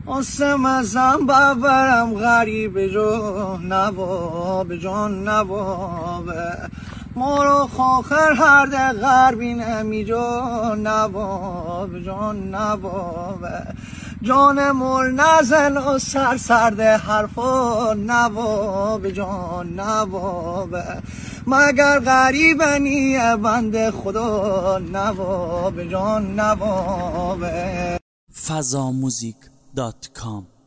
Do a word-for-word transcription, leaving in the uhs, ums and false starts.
آسم ازم ببرم غریب جان نواب جان نواب ما رو خاخر هر ده غربی نمی جان نواب جان نواب جان مر نزن و سر سرده حرفا نواب جان نواب مگر غریبنی بند خدا نواب جان نواب فضاموزیک دات کام